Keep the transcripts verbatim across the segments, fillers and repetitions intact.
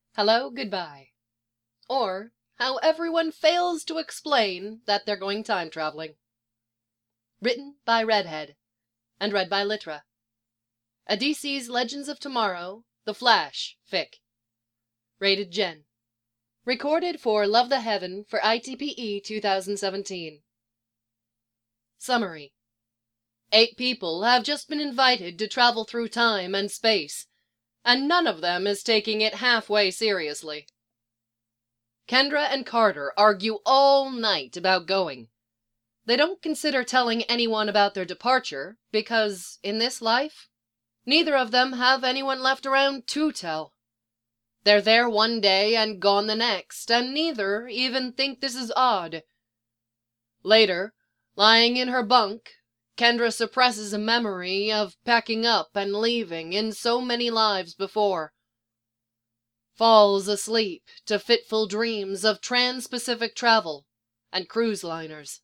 hello, goodbye. Or how everyone fails to explain that they're going time traveling. Written by Redhead and read by Litra. A D C's Legends of Tomorrow, The Flash fic. Rated Gen. Recorded for Love the Heaven for I T P E two thousand seventeen. Summary. Eight people have just been invited to travel through time and space, and none of them is taking it halfway seriously. Kendra and Carter argue all night about going. They don't consider telling anyone about their departure because, in this life, neither of them have anyone left around to tell. They're there one day and gone the next, and neither even think this is odd. Later, lying in her bunk, Kendra suppresses a memory of packing up and leaving in so many lives before. Falls asleep to fitful dreams of trans-Pacific travel and cruise liners.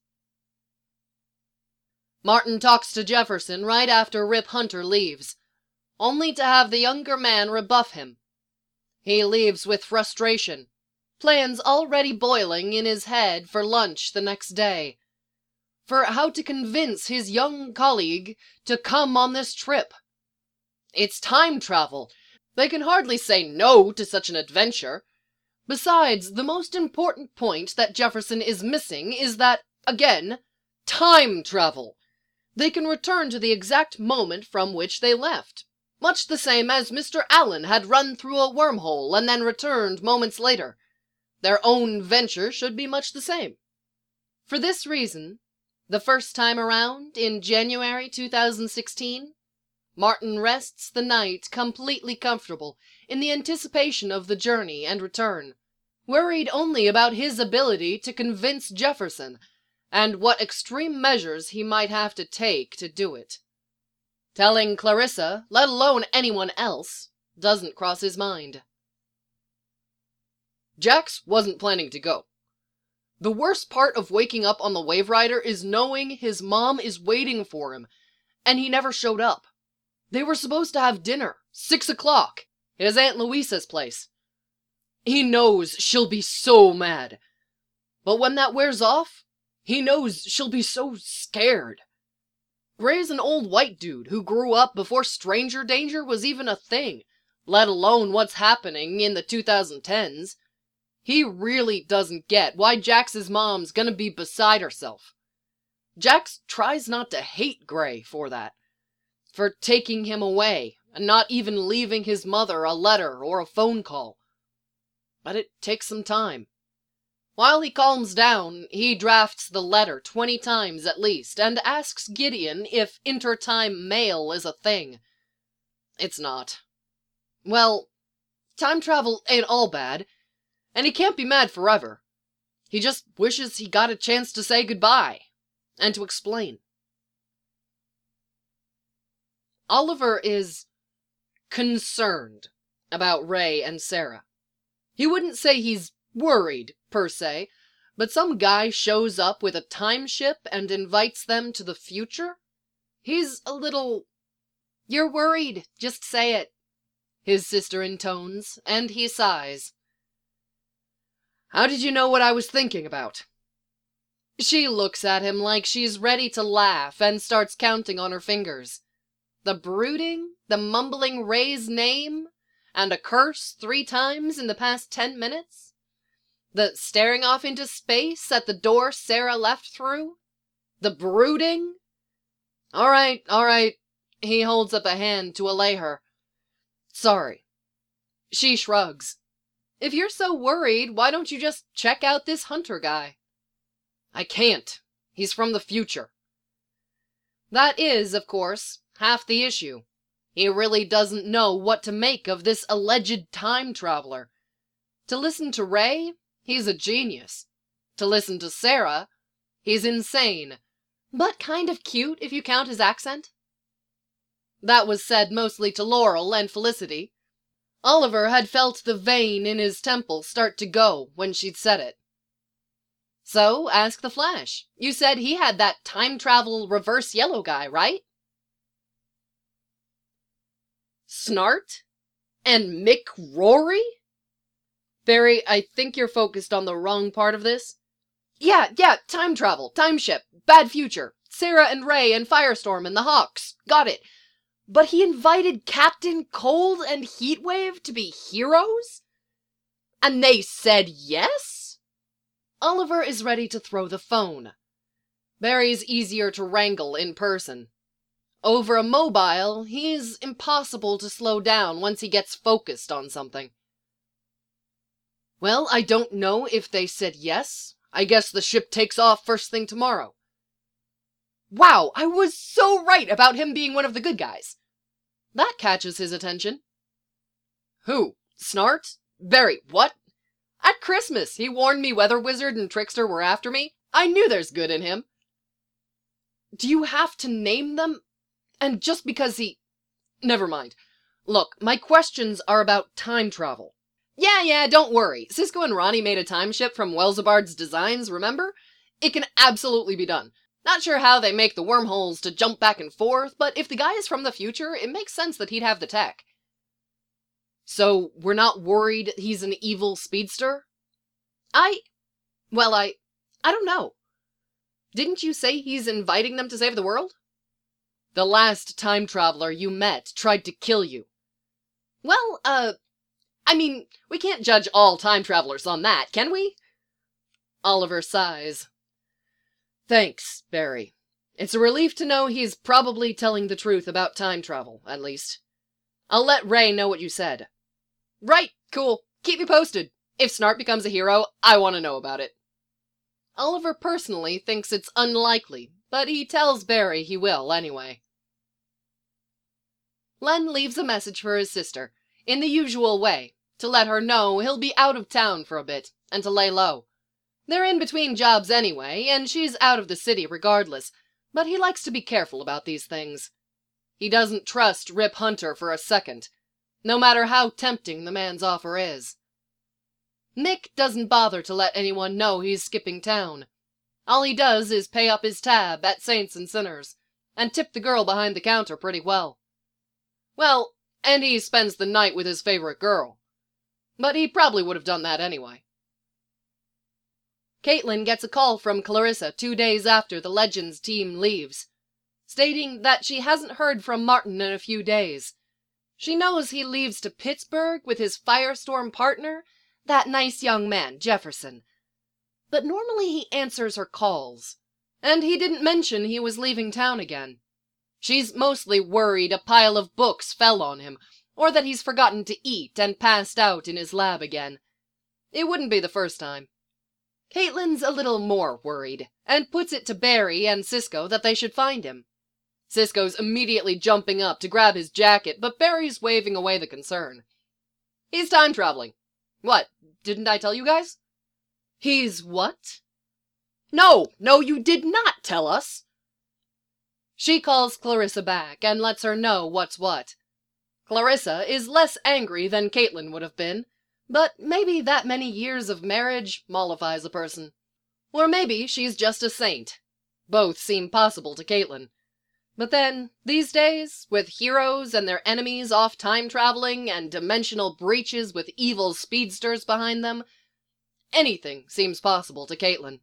Martin talks to Jefferson right after Rip Hunter leaves, only to have the younger man rebuff him. He leaves with frustration, plans already boiling in his head for lunch the next day, for how to convince his young colleague to come on this trip. It's time travel. They can hardly say no to such an adventure. Besides, the most important point that Jefferson is missing is that, again, time travel. They can return to the exact moment from which they left, much the same as Mister Allen had run through a wormhole and then returned moments later. Their own venture should be much the same. For this reason, the first time around, in January two thousand sixteen, Martin rests the night completely comfortable in the anticipation of the journey and return, worried only about his ability to convince Jefferson and what extreme measures he might have to take to do it. Telling Clarissa, let alone anyone else, doesn't cross his mind. Jax wasn't planning to go. The worst part of waking up on the Wave Rider is knowing his mom is waiting for him, and he never showed up. They were supposed to have dinner, six o'clock, at his Aunt Louisa's place. He knows she'll be so mad. But when that wears off, he knows she'll be so scared. Ray's an old white dude who grew up before stranger danger was even a thing, let alone what's happening in the twenty tens. He really doesn't get why Jax's mom's gonna be beside herself. Jax tries not to hate Gray for that, for taking him away and not even leaving his mother a letter or a phone call. But it takes some time. While he calms down, he drafts the letter twenty times at least and asks Gideon if intertime mail is a thing. It's not. Well, time travel ain't all bad, and he can't be mad forever. He just wishes he got a chance to say goodbye and to explain. Oliver is concerned about Ray and Sarah. He wouldn't say he's worried, per se, but some guy shows up with a time ship and invites them to the future? He's a little... You're worried, just say it, his sister intones, and he sighs. How did you know what I was thinking about? She looks at him like she's ready to laugh and starts counting on her fingers. The brooding, the mumbling Ray's name, and a curse three times in the past ten minutes? The staring off into space at the door Sarah left through? The brooding? All right, all right. He holds up a hand to allay her. Sorry. She shrugs. If you're so worried, why don't you just check out this Hunter guy? I can't. He's from the future. That is, of course, half the issue. He really doesn't know what to make of this alleged time traveler. To listen to Ray, he's a genius. To listen to Sarah, he's insane, but kind of cute if you count his accent. That was said mostly to Laurel and Felicity. Oliver had felt the vein in his temple start to go when she'd said it. So, ask the Flash. You said he had that time travel reverse yellow guy, right? Snart? And Mick Rory? Barry, I think you're focused on the wrong part of this. Yeah, yeah, time travel, time ship, bad future, Sarah and Ray and Firestorm and the Hawks. Got it. But he invited Captain Cold and Heatwave to be heroes? And they said yes? Oliver is ready to throw the phone. Barry's easier to wrangle in person. Over a mobile, he's impossible to slow down once he gets focused on something. Well, I don't know if they said yes. I guess the ship takes off first thing tomorrow. Wow, I was so right about him being one of the good guys. That catches his attention. Who? Snart? Barry, what? At Christmas, he warned me Weather Wizard and Trickster were after me. I knew there's good in him. Do you have to name them? And just because he... Never mind. Look, my questions are about time travel. Yeah, yeah, don't worry. Cisco and Ronnie made a time ship from Welzabard's designs, remember? It can absolutely be done. Not sure how they make the wormholes to jump back and forth, but if the guy is from the future, it makes sense that he'd have the tech. So, we're not worried he's an evil speedster? I... Well, I... I don't know. Didn't you say he's inviting them to save the world? The last time traveler you met tried to kill you. Well, uh... I mean, we can't judge all time travelers on that, can we? Oliver sighs. Thanks, Barry. It's a relief to know he's probably telling the truth about time travel, at least. I'll let Ray know what you said. Right, cool. Keep me posted. If Snart becomes a hero, I want to know about it. Oliver personally thinks it's unlikely, but he tells Barry he will anyway. Len leaves a message for his sister, in the usual way, to let her know he'll be out of town for a bit, and to lay low. They're in between jobs anyway, and she's out of the city regardless, but he likes to be careful about these things. He doesn't trust Rip Hunter for a second, no matter how tempting the man's offer is. Nick doesn't bother to let anyone know he's skipping town. All he does is pay up his tab at Saints and Sinners, and tip the girl behind the counter pretty well. Well, and he spends the night with his favorite girl. But he probably would have done that anyway. Caitlin gets a call from Clarissa two days after the Legends team leaves, stating that she hasn't heard from Martin in a few days. She knows he leaves to Pittsburgh with his Firestorm partner, that nice young man, Jefferson. But normally he answers her calls, and he didn't mention he was leaving town again. She's mostly worried a pile of books fell on him, or that he's forgotten to eat and passed out in his lab again. It wouldn't be the first time. Caitlin's a little more worried, and puts it to Barry and Cisco that they should find him. Cisco's immediately jumping up to grab his jacket, but Barry's waving away the concern. He's time traveling. What, didn't I tell you guys? He's what? No, no, you did not tell us. She calls Clarissa back and lets her know what's what. Clarissa is less angry than Caitlin would have been, but maybe that many years of marriage mollifies a person. Or maybe she's just a saint. Both seem possible to Caitlin. But then, these days, with heroes and their enemies off time-traveling and dimensional breaches with evil speedsters behind them, anything seems possible to Caitlin.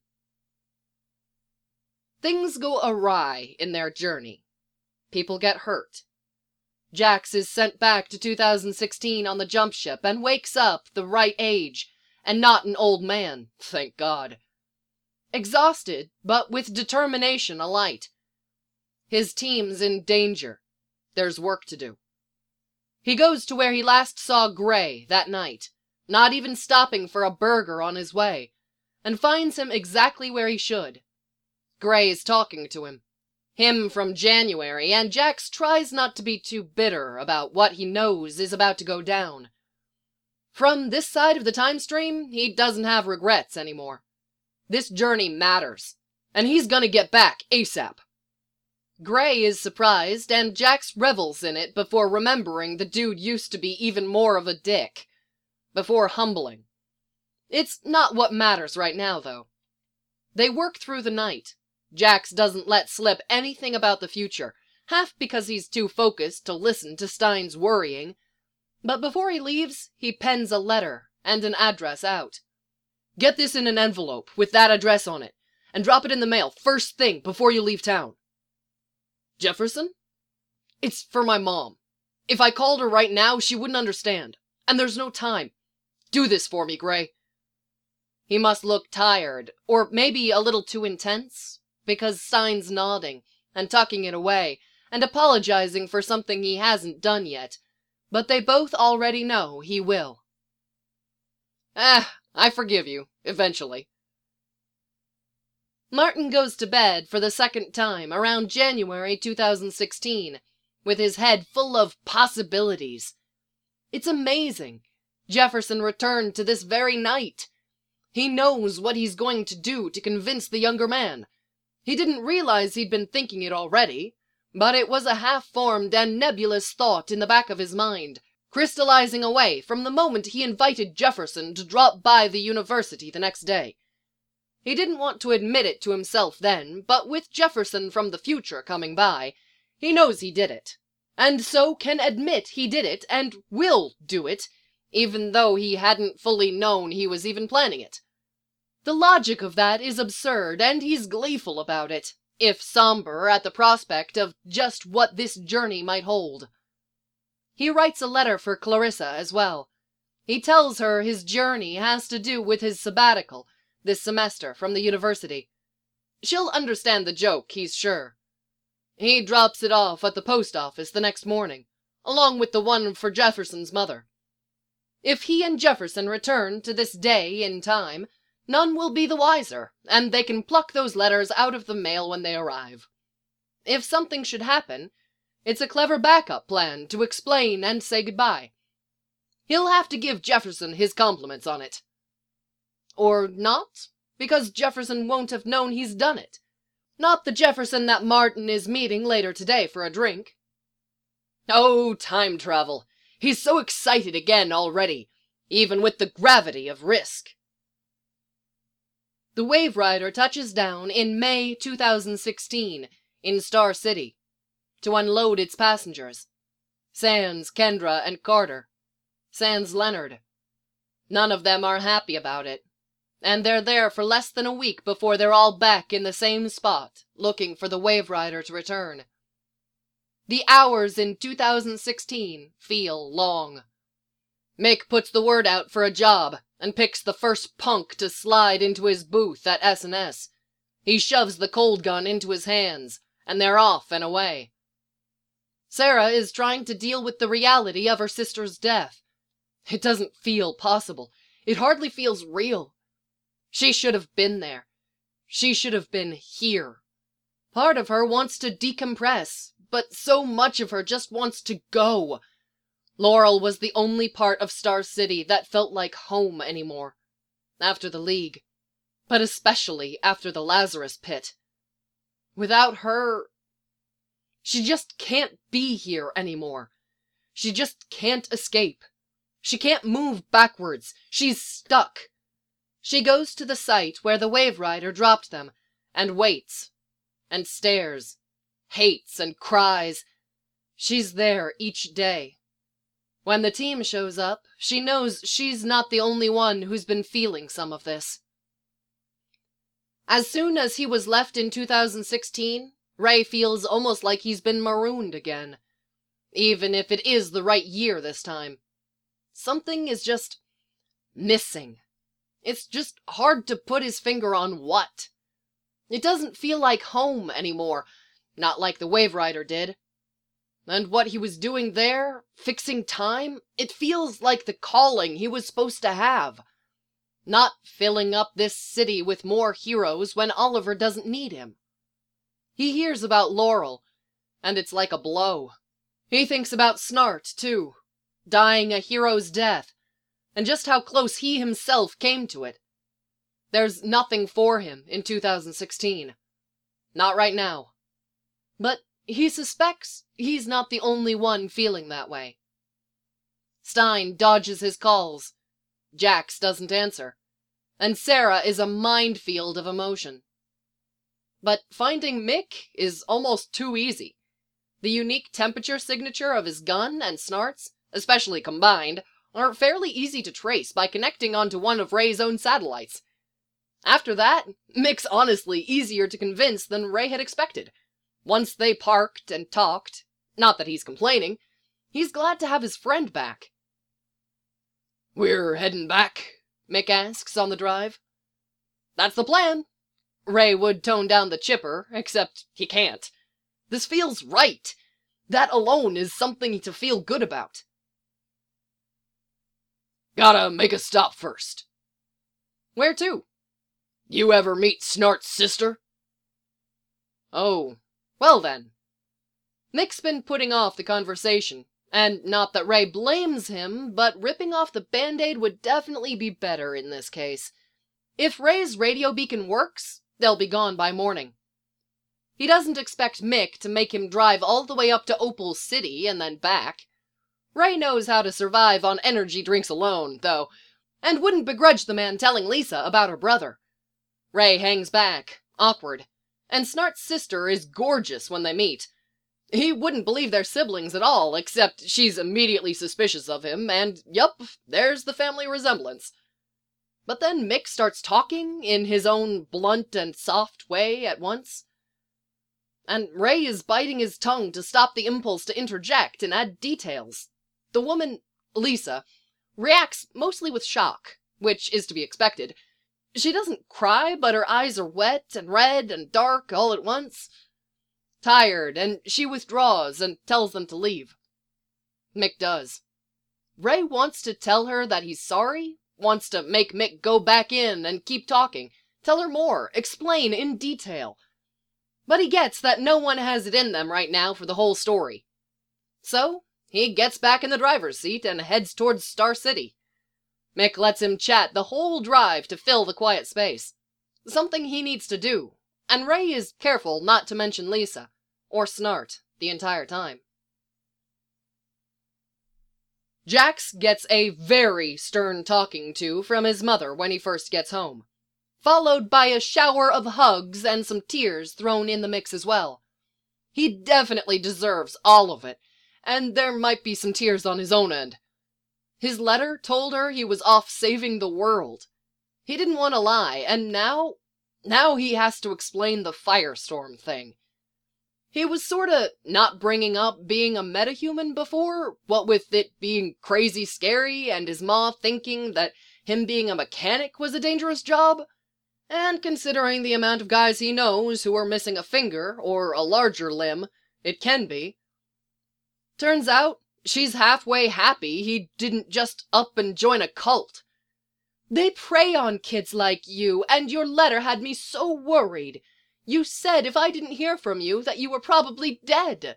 Things go awry in their journey. People get hurt. Jax is sent back to two thousand sixteen on the jump ship and wakes up the right age, and not an old man, thank God. Exhausted, but with determination alight. His team's in danger. There's work to do. He goes to where he last saw Gray that night, not even stopping for a burger on his way, and finds him exactly where he should. Gray's talking to him. Him from January, and Jax tries not to be too bitter about what he knows is about to go down. From this side of the time stream, he doesn't have regrets anymore. This journey matters, and he's gonna get back ASAP. Gray is surprised, and Jax revels in it before remembering the dude used to be even more of a dick. Before humbling. It's not what matters right now, though. They work through the night. Jax doesn't let slip anything about the future, half because he's too focused to listen to Stein's worrying. But before he leaves, he pens a letter and an address out. Get this in an envelope with that address on it, and drop it in the mail first thing before you leave town. Jefferson? It's for my mom. If I called her right now, she wouldn't understand, and there's no time. Do this for me, Gray. He must look tired, or maybe a little too intense, because Stein's nodding and tucking it away and apologizing for something he hasn't done yet, but they both already know he will. Ah, I forgive you, eventually. Martin goes to bed for the second time around January two thousand sixteen, with his head full of possibilities. It's amazing. Jefferson returned to this very night. He knows what he's going to do to convince the younger man. He didn't realize he'd been thinking it already, but it was a half-formed and nebulous thought in the back of his mind, crystallizing away from the moment he invited Jefferson to drop by the university the next day. He didn't want to admit it to himself then, but with Jefferson from the future coming by, he knows he did it, and so can admit he did it and will do it, even though he hadn't fully known he was even planning it. The logic of that is absurd, and he's gleeful about it, if somber at the prospect of just what this journey might hold. He writes a letter for Clarissa as well. He tells her his journey has to do with his sabbatical this semester from the university. She'll understand the joke, he's sure. He drops it off at the post office the next morning, along with the one for Jefferson's mother. If he and Jefferson return to this day in time, none will be the wiser, and they can pluck those letters out of the mail when they arrive. If something should happen, it's a clever backup plan to explain and say goodbye. He'll have to give Jefferson his compliments on it. Or not, because Jefferson won't have known he's done it. Not the Jefferson that Martin is meeting later today for a drink. Oh, time travel. He's so excited again already, even with the gravity of risk. The Wave Rider touches down in May two thousand sixteen in Star City to unload its passengers. Sans, Kendra, and Carter. Sans Leonard. None of them are happy about it, and they're there for less than a week before they're all back in the same spot, looking for the Wave Rider to return. The hours in two thousand sixteen feel long. Mick puts the word out for a job and picks the first punk to slide into his booth at S and S. He shoves the cold gun into his hands, and they're off and away. Sarah is trying to deal with the reality of her sister's death. It doesn't feel possible. It hardly feels real. She should have been there. She should have been here. Part of her wants to decompress, but so much of her just wants to go. Laurel was the only part of Star City that felt like home anymore. After the League. But especially after the Lazarus Pit. Without her... She just can't be here anymore. She just can't escape. She can't move backwards. She's stuck. She goes to the site where the Wave Rider dropped them, and waits, and stares, hates and cries. She's there each day. When the team shows up, she knows she's not the only one who's been feeling some of this. As soon as he was left in two thousand sixteen, Ray feels almost like he's been marooned again. Even if it is the right year this time. Something is just missing. It's just hard to put his finger on what. It doesn't feel like home anymore, not like the Wave Rider did. And what he was doing there, fixing time, it feels like the calling he was supposed to have. Not filling up this city with more heroes when Oliver doesn't need him. He hears about Laurel, and it's like a blow. He thinks about Snart, too, dying a hero's death, and just how close he himself came to it. There's nothing for him in two thousand sixteen. Not right now. But he suspects he's not the only one feeling that way. Stein dodges his calls. Jax doesn't answer. And Sarah is a minefield of emotion. But finding Mick is almost too easy. The unique temperature signature of his gun and Snart's, especially combined, are fairly easy to trace by connecting onto one of Ray's own satellites. After that, Mick's honestly easier to convince than Ray had expected. Once they parked and talked, not that he's complaining, he's glad to have his friend back. "We're heading back?" Mick asks on the drive. "That's the plan." Ray would tone down the chipper, except he can't. This feels right. That alone is something to feel good about. "Gotta make a stop first." "Where to?" "You ever meet Snart's sister?" "Oh, well then." Mick's been putting off the conversation, and not that Ray blames him, but ripping off the band-aid would definitely be better in this case. If Ray's radio beacon works, they'll be gone by morning. He doesn't expect Mick to make him drive all the way up to Opal City and then back. Ray knows how to survive on energy drinks alone, though, and wouldn't begrudge the man telling Lisa about her brother. Ray hangs back, awkward, and Snart's sister is gorgeous when they meet. He wouldn't believe they're siblings at all, except she's immediately suspicious of him, and yup, there's the family resemblance. But then Mick starts talking in his own blunt and soft way at once. And Ray is biting his tongue to stop the impulse to interject and add details. The woman, Lisa, reacts mostly with shock, which is to be expected. She doesn't cry, but her eyes are wet and red and dark all at once. Tired, and she withdraws and tells them to leave. Mick does. Ray wants to tell her that he's sorry, wants to make Mick go back in and keep talking, tell her more, explain in detail. But he gets that no one has it in them right now for the whole story. So, he gets back in the driver's seat and heads towards Star City. Mick lets him chat the whole drive to fill the quiet space. Something he needs to do, and Ray is careful not to mention Lisa, or Snart, the entire time. Jax gets a very stern talking to from his mother when he first gets home, followed by a shower of hugs and some tears thrown in the mix as well. He definitely deserves all of it, and there might be some tears on his own end. His letter told her he was off saving the world. He didn't want to lie, and now, now he has to explain the firestorm thing. He was sorta not bringing up being a metahuman before, what with it being crazy scary and his ma thinking that him being a mechanic was a dangerous job. And considering the amount of guys he knows who are missing a finger, or a larger limb, it can be. Turns out, she's halfway happy he didn't just up and join a cult. "They prey on kids like you, and your letter had me so worried. You said if I didn't hear from you that you were probably dead."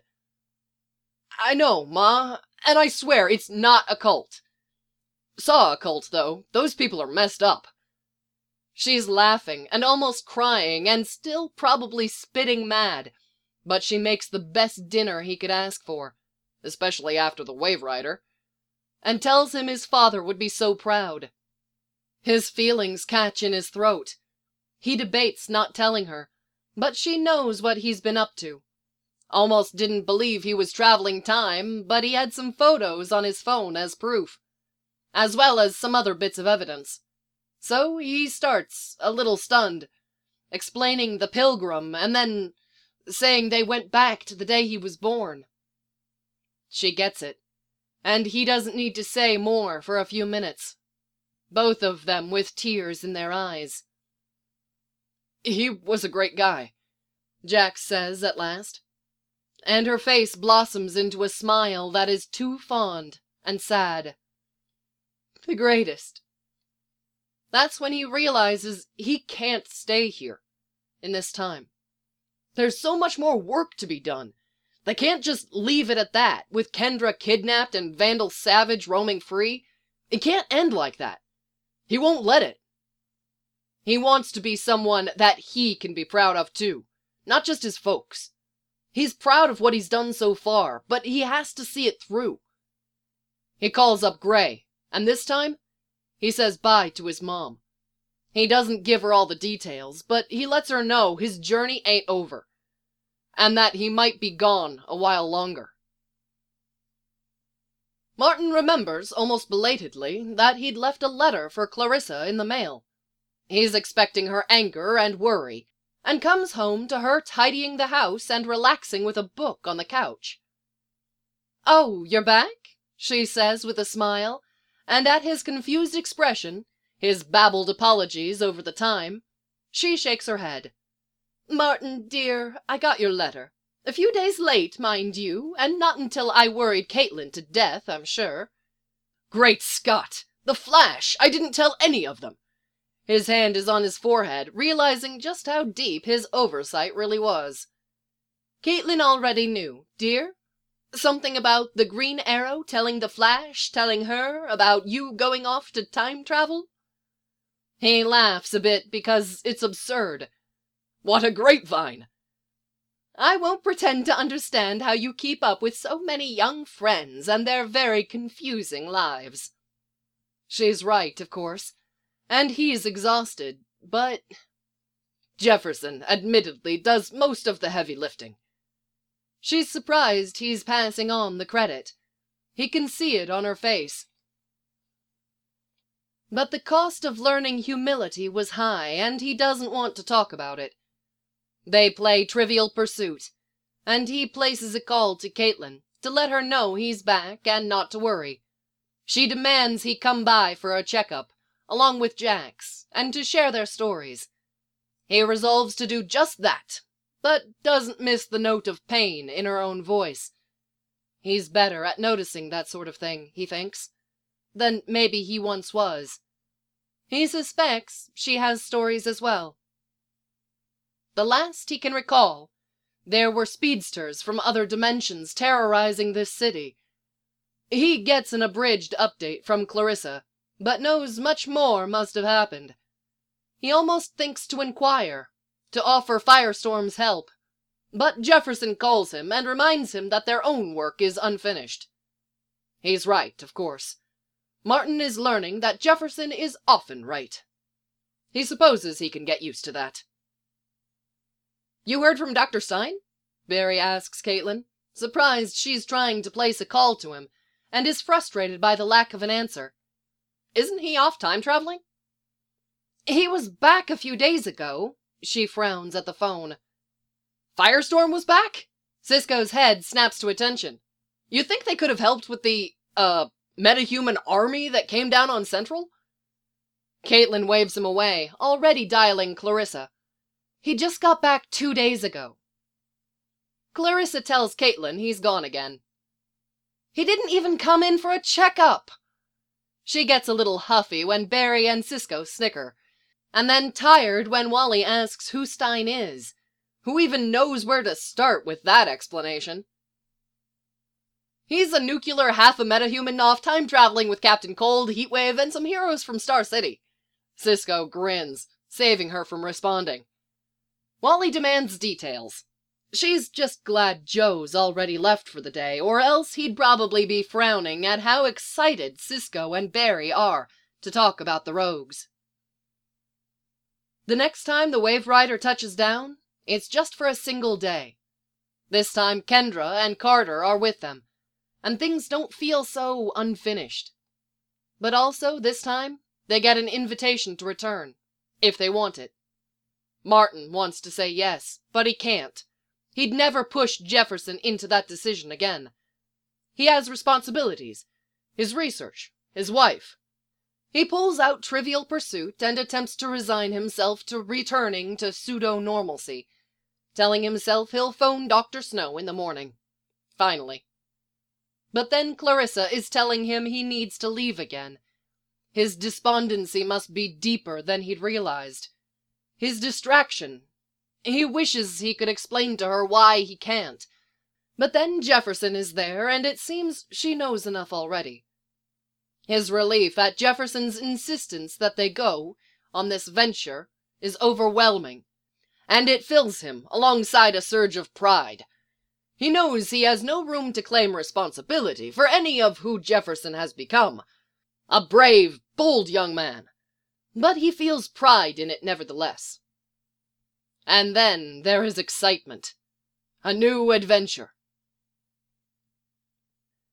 "I know, Ma, and I swear it's not a cult. Saw a cult, though. Those people are messed up." She's laughing and almost crying and still probably spitting mad, but she makes the best dinner he could ask for, especially after the Wave Rider, and tells him his father would be so proud. His feelings catch in his throat. He debates not telling her, but she knows what he's been up to. Almost didn't believe he was traveling time, but he had some photos on his phone as proof, as well as some other bits of evidence. So he starts, a little stunned, explaining the Pilgrim and then saying they went back to the day he was born. She gets it, and he doesn't need to say more for a few minutes, both of them with tears in their eyes. "He was a great guy," Jax says at last, and her face blossoms into a smile that is too fond and sad. "The greatest." That's when he realizes he can't stay here, in this time. There's so much more work to be done. They can't just leave it at that, with Kendra kidnapped and Vandal Savage roaming free. It can't end like that. He won't let it. He wants to be someone that he can be proud of too, not just his folks. He's proud of what he's done so far, but he has to see it through. He calls up Gray, and this time, he says bye to his mom. He doesn't give her all the details, but he lets her know his journey ain't over, and that he might be gone a while longer. Martin remembers, almost belatedly, that he'd left a letter for Clarissa in the mail. He's expecting her anger and worry, and comes home to her tidying the house and relaxing with a book on the couch. "Oh, you're back?" she says with a smile, and at his confused expression, his babbled apologies over the time, she shakes her head. "Martin, dear, I got your letter. A few days late, mind you, and not until I worried Caitlin to death, I'm sure." "Great Scott! The Flash! I didn't tell any of them." His hand is on his forehead, realizing just how deep his oversight really was. "Caitlin already knew, dear? Something about the Green Arrow telling the Flash, telling her, about you going off to time travel?" He laughs a bit because it's absurd. "What a grapevine!" "I won't pretend to understand how you keep up with so many young friends and their very confusing lives." She's right, of course, and he's exhausted, but Jefferson, admittedly, does most of the heavy lifting. She's surprised he's passing on the credit. He can see it on her face. But the cost of learning humility was high, and he doesn't want to talk about it. They play Trivial Pursuit, and he places a call to Caitlin to let her know he's back and not to worry. She demands he come by for a checkup, along with Jax, and to share their stories. He resolves to do just that, but doesn't miss the note of pain in her own voice. He's better at noticing that sort of thing, he thinks, than maybe he once was. He suspects she has stories as well. The last he can recall, there were speedsters from other dimensions terrorizing this city. He gets an abridged update from Clarissa, but knows much more must have happened. He almost thinks to inquire, to offer Firestorm's help, but Jefferson calls him and reminds him that their own work is unfinished. He's right, of course. Martin is learning that Jefferson is often right. He supposes he can get used to that. "You heard from Doctor Stein?" Barry asks Caitlin, surprised she's trying to place a call to him, and is frustrated by the lack of an answer. "Isn't he off time traveling?" "He was back a few days ago." She frowns at the phone. "Firestorm was back?" Cisco's head snaps to attention. "You think they could have helped with the, uh, metahuman army that came down on Central?" Caitlin waves him away, already dialing Clarissa. "He just got back two days ago." Clarissa tells Caitlin he's gone again. "He didn't even come in for a checkup." She gets a little huffy when Barry and Cisco snicker, and then tired when Wally asks who Stein is. Who even knows where to start with that explanation? "He's a nuclear half-a-metahuman off time traveling with Captain Cold, Heatwave, and some heroes from Star City." Cisco grins, saving her from responding. Wally demands details. She's just glad Joe's already left for the day, or else he'd probably be frowning at how excited Cisco and Barry are to talk about the rogues. The next time the Wave Rider touches down, it's just for a single day. This time Kendra and Carter are with them, and things don't feel so unfinished. But also, this time, they get an invitation to return, if they want it. Martin wants to say yes, but he can't. He'd never push Jefferson into that decision again. He has responsibilities, his research, his wife. He pulls out Trivial Pursuit and attempts to resign himself to returning to pseudo-normalcy, telling himself he'll phone Doctor Snow in the morning. Finally. But then Clarissa is telling him he needs to leave again. His despondency must be deeper than he'd realized. His distraction. He wishes he could explain to her why he can't. But then Jefferson is there, and it seems she knows enough already. His relief at Jefferson's insistence that they go on this venture is overwhelming, and it fills him alongside a surge of pride. He knows he has no room to claim responsibility for any of who Jefferson has become. A brave, bold young man. But he feels pride in it nevertheless. And then there is excitement. A new adventure.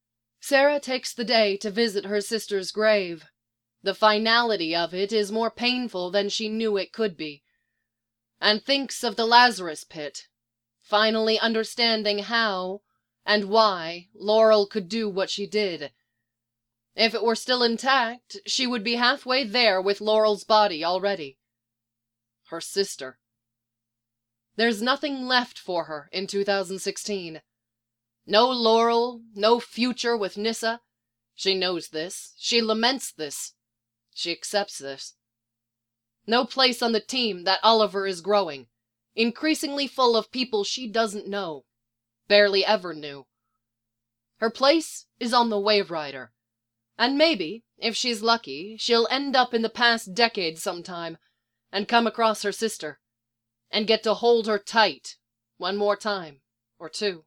Sarah takes the day to visit her sister's grave. The finality of it is more painful than she knew it could be. And thinks of the Lazarus pit, finally understanding how and why Laurel could do what she did. If it were still intact, she would be halfway there with Laurel's body already. Her sister. There's nothing left for her in two thousand sixteen. No Laurel, no future with Nyssa. She knows this. She laments this. She accepts this. No place on the team that Oliver is growing, increasingly full of people she doesn't know, barely ever knew. Her place is on the Waverider, and maybe, if she's lucky, she'll end up in the past decade sometime and come across her sister, and get to hold her tight one more time or two.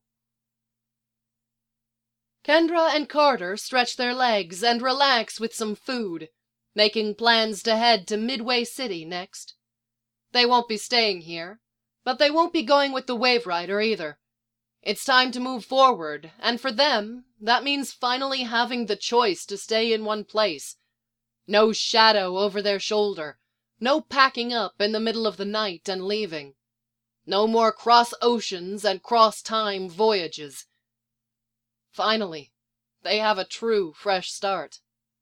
Kendra and Carter stretch their legs and relax with some food, making plans to head to Midway City next. They won't be staying here, but they won't be going with the Waverider either. It's time to move forward, and for them, that means finally having the choice to stay in one place. No shadow over their shoulder, no packing up in the middle of the night and leaving. No more cross oceans and cross time voyages. Finally, they have a true fresh start.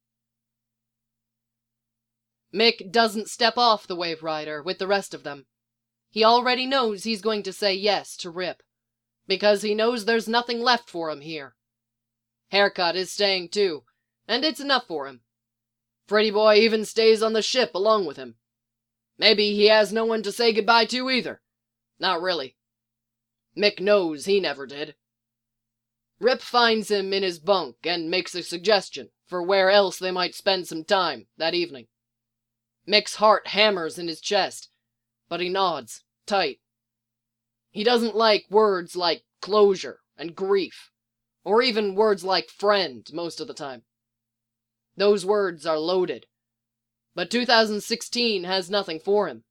Mick doesn't step off the Waverider with the rest of them. He already knows he's going to say yes to Rip, because he knows there's nothing left for him here. Haircut is staying too, and it's enough for him. Pretty Boy even stays on the ship along with him. Maybe he has no one to say goodbye to either. Not really. Mick knows he never did. Rip finds him in his bunk and makes a suggestion for where else they might spend some time that evening. Mick's heart hammers in his chest, but he nods, tight. He doesn't like words like closure and grief, or even words like friend most of the time. Those words are loaded, but two thousand sixteen has nothing for him.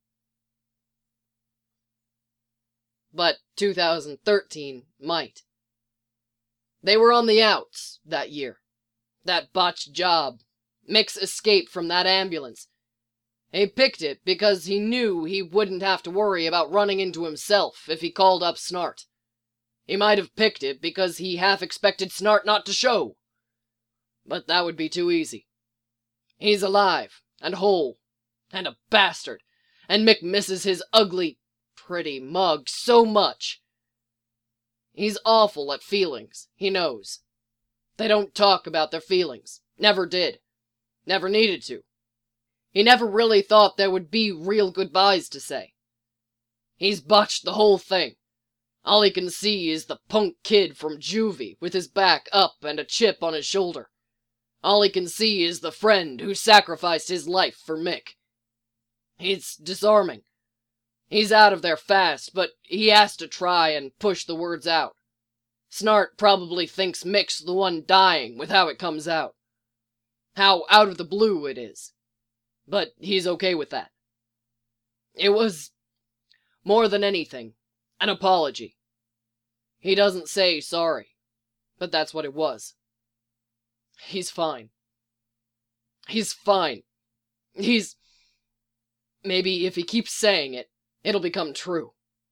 But two thousand thirteen might. They were on the outs that year. That botched job. Mick's escape from that ambulance. He picked it because he knew he wouldn't have to worry about running into himself if he called up Snart. He might have picked it because he half expected Snart not to show. But that would be too easy. He's alive, and whole, and a bastard, and Mick misses his ugly, pretty mug so much. He's awful at feelings, he knows. They don't talk about their feelings. Never did. Never needed to. He never really thought there would be real goodbyes to say. He's botched the whole thing. All he can see is the punk kid from Juvie with his back up and a chip on his shoulder. All he can see is the friend who sacrificed his life for Mick. It's disarming. He's out of there fast, but he has to try and push the words out. Snart probably thinks Mick's the one dying with how it comes out. How out of the blue it is. But he's okay with that. It was, more than anything, an apology. He doesn't say sorry, but that's what it was. He's fine. He's fine. He's... Maybe if he keeps saying it, it'll become true.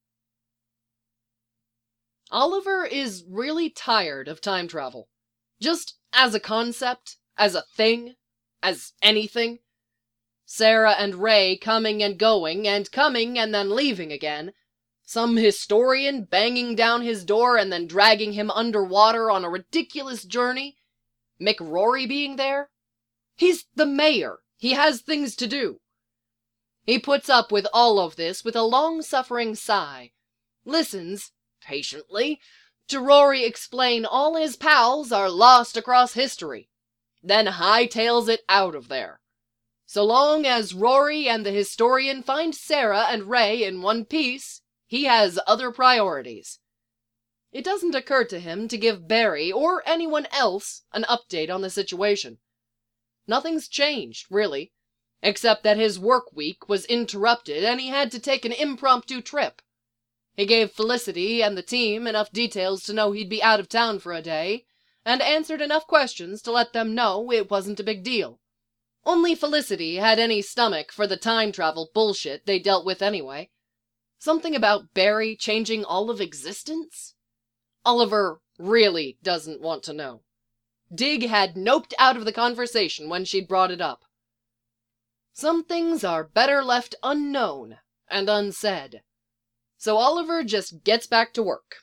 Oliver is really tired of time travel. Just as a concept, as a thing, as anything. Sarah and Ray coming and going, and coming and then leaving again. Some historian banging down his door and then dragging him underwater on a ridiculous journey. Mick Rory being there. He's the mayor. He has things to do. He puts up with all of this with a long-suffering sigh, listens, patiently, to Rory explain all his pals are lost across history, then hightails it out of there. So long as Rory and the historian find Sarah and Ray in one piece, he has other priorities. It doesn't occur to him to give Barry or anyone else an update on the situation. Nothing's changed, really. Except that his work week was interrupted and he had to take an impromptu trip. He gave Felicity and the team enough details to know he'd be out of town for a day, and answered enough questions to let them know it wasn't a big deal. Only Felicity had any stomach for the time travel bullshit they dealt with anyway. Something about Barry changing all of existence? Oliver really doesn't want to know. Dig had noped out of the conversation when she'd brought it up. Some things are better left unknown and unsaid. So Oliver just gets back to work.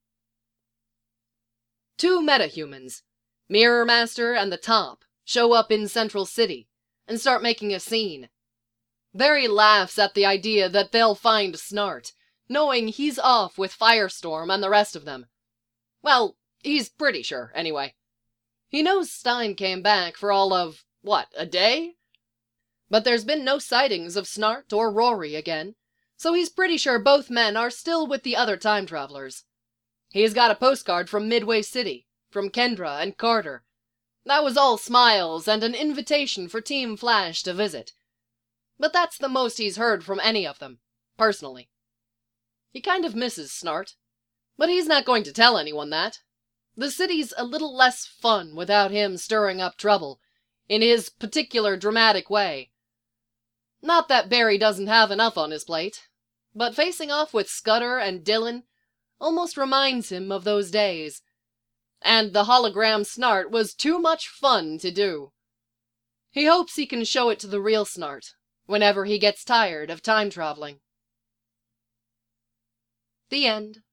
Two metahumans, Mirror Master and the Top, show up in Central City and start making a scene. Barry laughs at the idea that they'll find Snart, knowing he's off with Firestorm and the rest of them. Well, he's pretty sure, anyway. He knows Stein came back for all of, what, a day? But there's been no sightings of Snart or Rory again, so he's pretty sure both men are still with the other time travelers. He's got a postcard from Midway City, from Kendra and Carter. That was all smiles and an invitation for Team Flash to visit. But that's the most he's heard from any of them, personally. He kind of misses Snart, but he's not going to tell anyone that. The city's a little less fun without him stirring up trouble, in his particular dramatic way. Not that Barry doesn't have enough on his plate, but facing off with Scudder and Dylan almost reminds him of those days. And the hologram Snart was too much fun to do. He hopes he can show it to the real Snart whenever he gets tired of time traveling. The end.